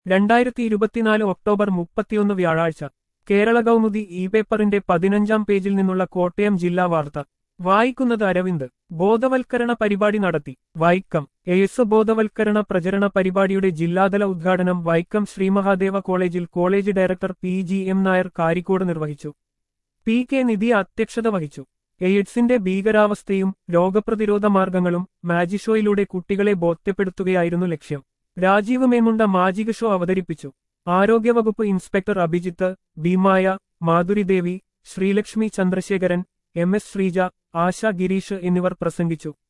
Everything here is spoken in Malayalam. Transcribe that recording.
2024 ഒക്ടോബർ 31 വ്യാഴാഴ്ച കേരള കൗമുദി ഇ പേപ്പറിന്റെ 15-ാം പേജിൽ നിന്നുള്ള കോട്ടയം ജില്ലാ വാർത്ത വായിക്കുന്നത് അരവിന്ദ്. ബോധവൽക്കരണ പരിപാടി നടത്തി വൈക്കം. എയ്ഡ്സ് ബോധവൽക്കരണ പ്രചരണ പരിപാടിയുടെ ജില്ലാതല ഉദ്ഘാടനം വൈക്കം ശ്രീമഹാദേവ കോളേജിൽ college director PGM Nair Karikode നിർവഹിച്ചു. PK നിധി അധ്യക്ഷത വഹിച്ചു. എയ്ഡ്സിന്റെ ഭീകരാവസ്ഥയും രോഗപ്രതിരോധ മാർഗങ്ങളും മാജിക് ഷോയിലൂടെ കുട്ടികളെ ബോധ്യപ്പെടുത്തുകയായിരുന്നു ലക്ഷ്യം. രാജീവ് മേമുണ്ട മാജിക് ഷോ അവതരിപ്പിച്ചു. ആരോഗ്യവകുപ്പ് ഇൻസ്പെക്ടർ അഭിജിത്ത്, ബീമായ, മാധുരിദേവി, ശ്രീലക്ഷ്മി ചന്ദ്രശേഖരൻ, MS ശ്രീജ, ആശ ഗിരീഷ് എന്നിവർ പ്രസംഗിച്ചു.